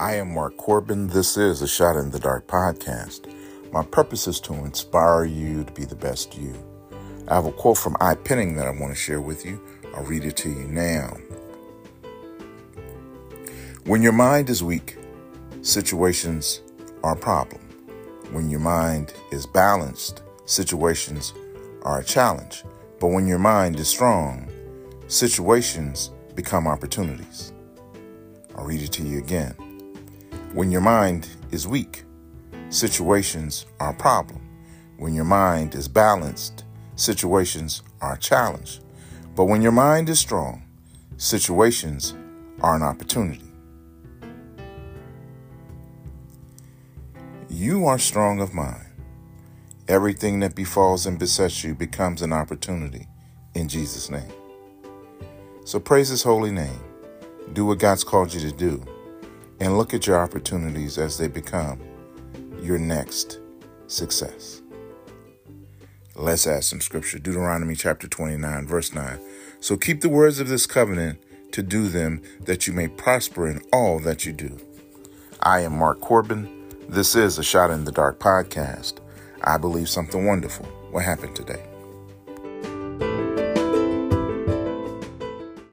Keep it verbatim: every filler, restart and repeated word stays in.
I am Mark Corbin. This is a Shot in the Dark podcast. My purpose is to inspire you to be the best you. I have a quote from I. Penning that I want to share with you. I'll read it to you now. When your mind is weak, situations are a problem. When your mind is balanced, situations are a challenge. But when your mind is strong, situations become opportunities. I'll read it to you again. When your mind is weak, situations are a problem. When your mind is balanced, situations are a challenge. But when your mind is strong, situations are an opportunity. You are strong of mind. Everything that befalls and besets you becomes an opportunity in Jesus' name. So praise His holy name. Do what God's called you to do. And look at your opportunities as they become your next success. Let's add some scripture. Deuteronomy chapter twenty-nine, verse nine. So keep the words of this covenant to do them, that you may prosper in all that you do. I am Mark Corbin. This is a Shot in the Dark podcast. I believe something wonderful will happen today.